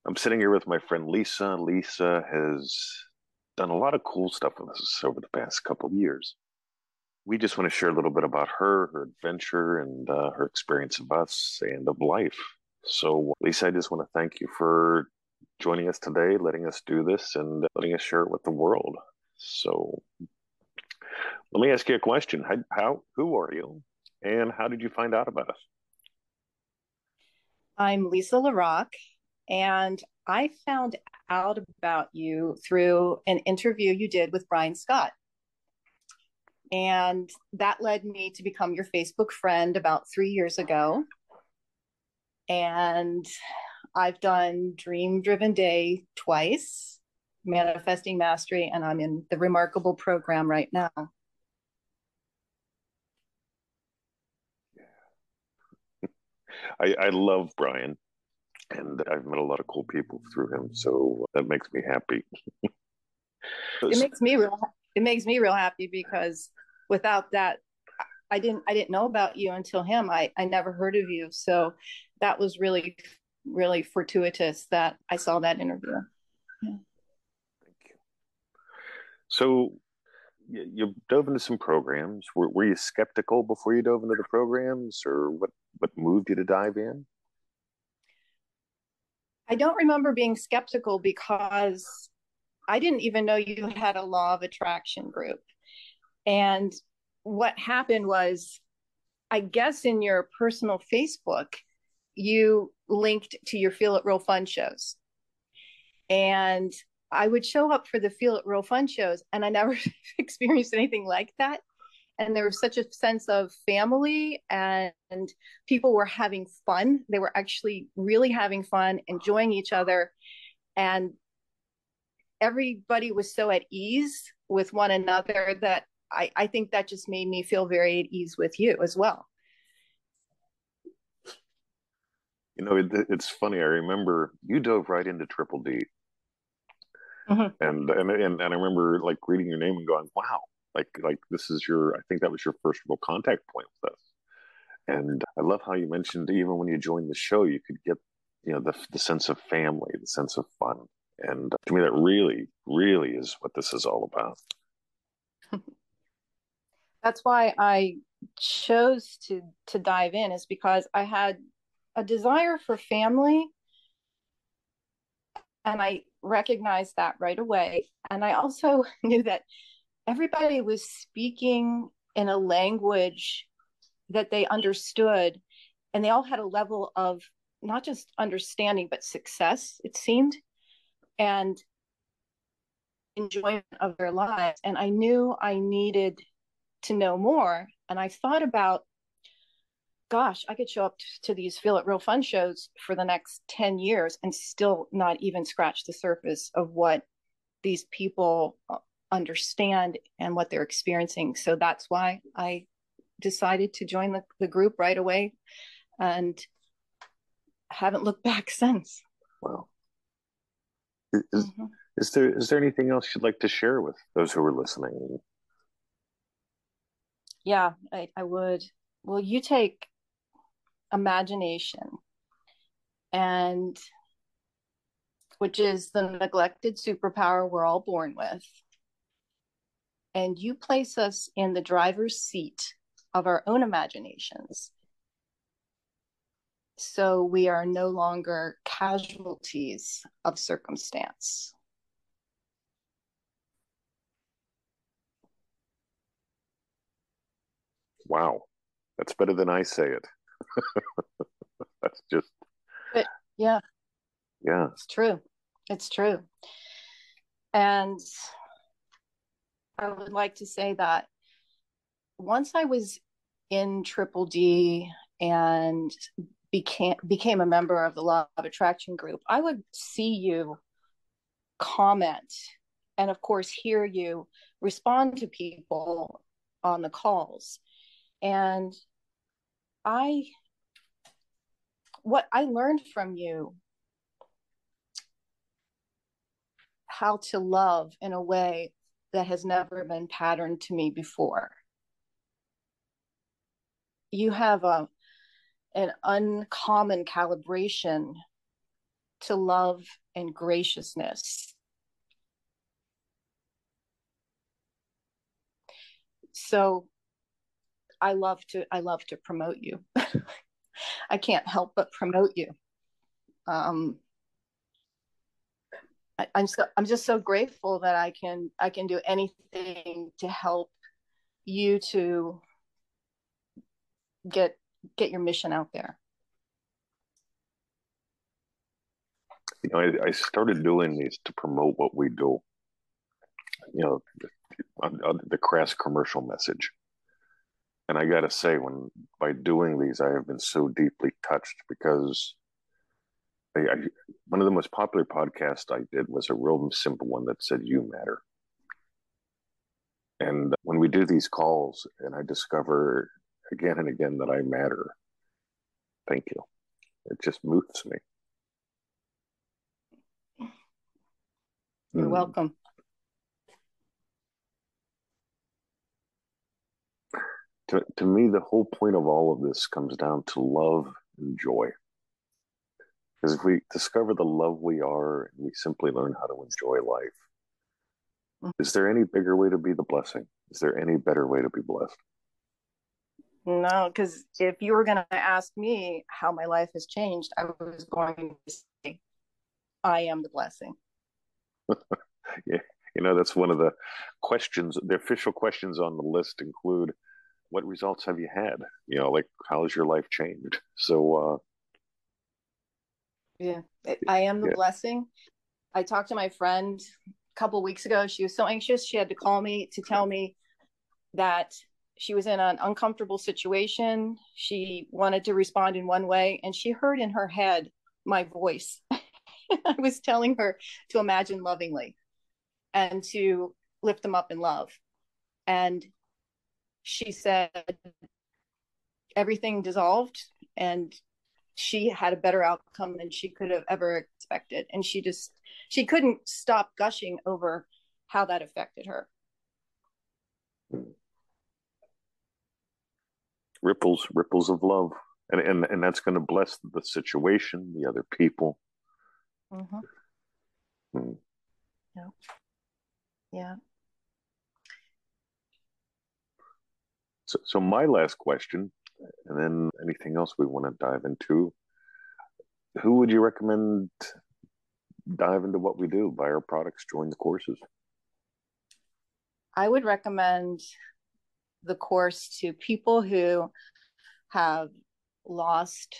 I'm sitting here with my friend Lisa. Lisa has done a lot of cool stuff with us over the past couple of years. We just want to share a little bit about her adventure, and her experience of us and of life. So, Lisa, I just want to thank you for joining us today, letting us do this, and letting us share it with the world. So, let me ask you a question. Who are you, and how did you find out about us? I'm Lisa LaRock, and I found out about you through an interview you did with Brian Scott. And that led me to become your Facebook friend about 3 years ago. And I've done Dream Driven Day twice, Manifesting Mastery, and I'm in the Remarkable program right now. I love Brian, and I've met a lot of cool people through him, so that makes me happy. It makes me real it makes me real happy because without that I didn't know about you until him. I never heard of you. So that was really, really fortuitous that I saw that interview. Yeah. Thank you. So you dove into some programs. Were you skeptical before you dove into the programs, or what moved you to dive in? I don't remember being skeptical because I didn't even know you had a law of attraction group. And what happened was, I guess in your personal Facebook, you linked to your Feel It Real Fun shows. And I would show up for the Feel It Real Fun shows, and I never experienced anything like that. And there was such a sense of family, and people were having fun. They were actually really having fun, enjoying each other. And everybody was so at ease with one another that I think that just made me feel very at ease with you as well. It's funny. I remember you dove right into Triple D, Mm-hmm. and I remember like reading your name and going, "Wow!" Like this is your. I think that was your first real contact point with us. And I love how you mentioned even when you joined the show, you could get the sense of family, the sense of fun, and to me that really, really is what this is all about. That's why I chose to dive in, is because I had a desire for family, and I recognized that right away. And I also knew that everybody was speaking in a language that they understood, and they all had a level of not just understanding but success, it seemed, and enjoyment of their lives. And I knew I needed to know more. And I thought about, gosh, I could show up to these Feel It Real Fun shows for the next 10 years and still not even scratch the surface of what these people understand and what they're experiencing. So that's why I decided to join the group right away, and haven't looked back since. Wow. Is, Mm-hmm. is there anything else you'd like to share with those who are listening? Yeah, I would. Well, you take imagination, and which is the neglected superpower we're all born with, and you place us in the driver's seat of our own imaginations. So we are no longer casualties of circumstance. Wow, that's better than I say it. That's just But yeah, yeah. it's true. It's true. And I would like to say that once I was in Triple D and became a member of the Law of Attraction group, I would see you comment, and of course hear you respond to people on the calls. And I what I learned from you, how to love in a way that has never been patterned to me before. You have an uncommon calibration to love and graciousness. So I love to promote you. I can't help but promote you. I'm just so grateful that I can do anything to help you to get your mission out there. You know, I started doing these to promote what we do. You know, the crass commercial message. And I got to say, by doing these, I have been so deeply touched because one of the most popular podcasts I did was a real simple one that said, "You matter." And when we do these calls and I discover again and again that I matter, thank you. It just moves me. You're welcome. To me, the whole point of all of this comes down to love and joy. Because if we discover the love we are and we simply learn how to enjoy life, is there any bigger way to be the blessing? Is there any better way to be blessed? No, because if you were going to ask me how my life has changed, I was going to say, I am the blessing. Yeah, you know, that's one of the questions. The official questions on the list include, what results have you had? You know, like, how has your life changed? So, yeah, I am the blessing. I talked to my friend a couple of weeks ago. She was so anxious. She had to call me to tell me that she was in an uncomfortable situation. She wanted to respond in one way, and she heard in her head my voice. I was telling her to imagine lovingly and to lift them up in love. And she said everything dissolved and she had a better outcome than she could have ever expected. And she couldn't stop gushing over how that affected her. Ripples of love. And that's going to bless the situation, the other people. Mm-hmm. Yeah. Yeah. So my last question, and then anything else we want to dive into. Who would you recommend dive into what we do, buy our products, join the courses? I would recommend the course to people who have lost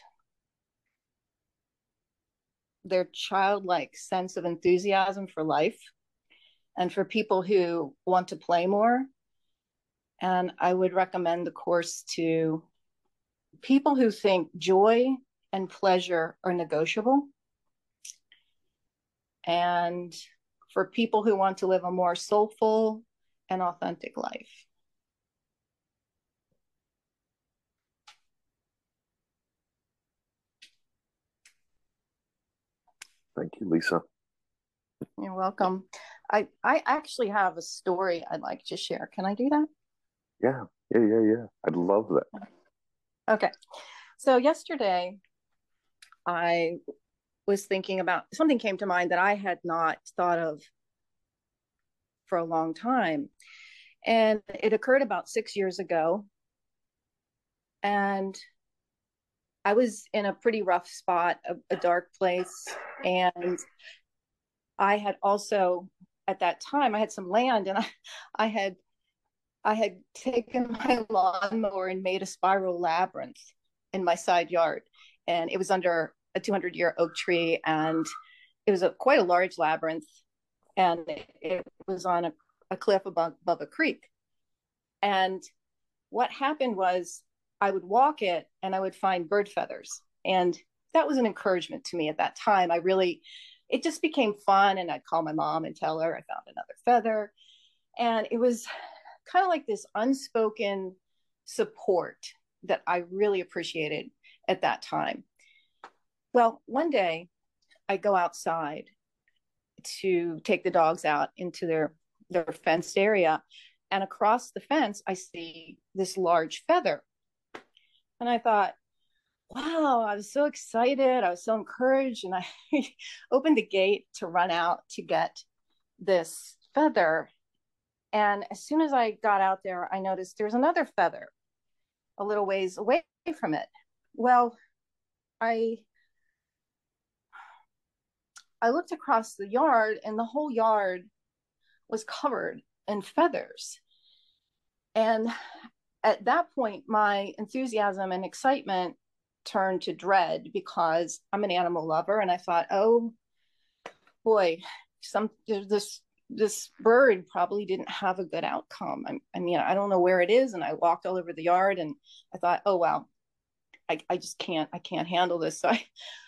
their childlike sense of enthusiasm for life, and for people who want to play more. And I would recommend the course to people who think joy and pleasure are negotiable, and for people who want to live a more soulful and authentic life. Thank you, Lisa. You're welcome. I actually have a story I'd like to share. Can I do that? Yeah. I'd love that. Okay. So yesterday, I was thinking about something came to mind that I had not thought of for a long time. And it occurred about 6 years ago. And I was in a pretty rough spot, a dark place. And I had also, at that time, I had some land, and I had taken my lawnmower and made a spiral labyrinth in my side yard. And it was under a 200-year oak tree. And it was quite a large labyrinth. And it was on a cliff above a creek. And what happened was I would walk it and I would find bird feathers. And that was an encouragement to me at that time. It just became fun. And I'd call my mom and tell her I found another feather. And it was kind of like this unspoken support that I really appreciated at that time. Well, one day I go outside to take the dogs out into their fenced area. And across the fence, I see this large feather. And I thought, wow, I was so excited. I was so encouraged. And I opened the gate to run out to get this feather. And as soon as I got out there, I noticed there's another feather a little ways away from it. Well, I I looked across the yard and the whole yard was covered in feathers. And at that point, my enthusiasm and excitement turned to dread because I'm an animal lover. And I thought, oh boy, this bird probably didn't have a good outcome. I mean, I don't know where it is. And I walked all over the yard and I thought, oh, wow, I just I can't handle this. So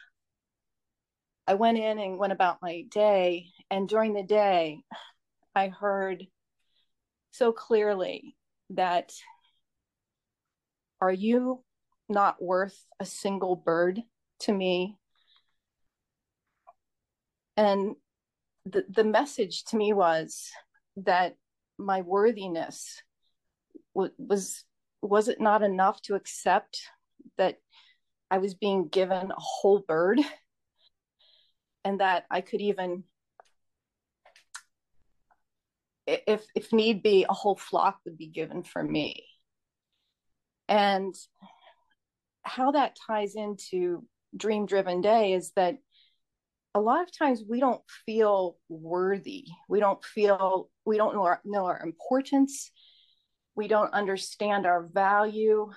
I went in and went about my day. And during the day, I heard so clearly that, are you not worth a single bird to me? And the message to me was that my worthiness was it not enough to accept that I was being given a whole bird and that I could even, if need be, a whole flock would be given for me. And how that ties into Dream Driven Day is that a lot of times we don't feel worthy. We don't know our importance. We don't understand our value.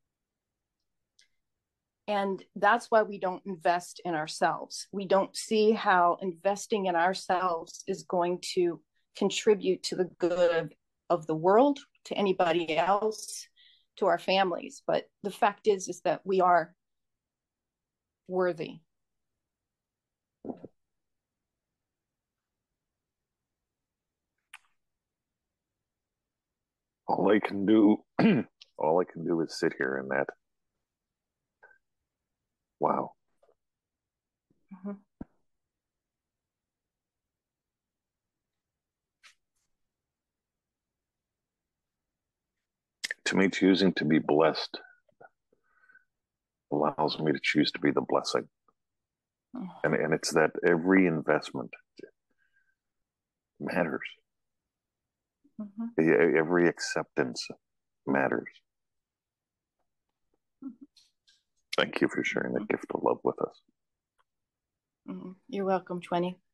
And that's why we don't invest in ourselves. We don't see how investing in ourselves is going to contribute to the good of the world, to anybody else, to our families. But the fact is that we are worthy. All I can do, all I can do is sit here and that. Wow. Mm-hmm. To me, choosing to be blessed allows me to choose to be the blessing. And it's that every investment matters. Mm-hmm. Every acceptance matters. Thank you for sharing the gift of love with us. Mm-hmm. You're welcome, 20.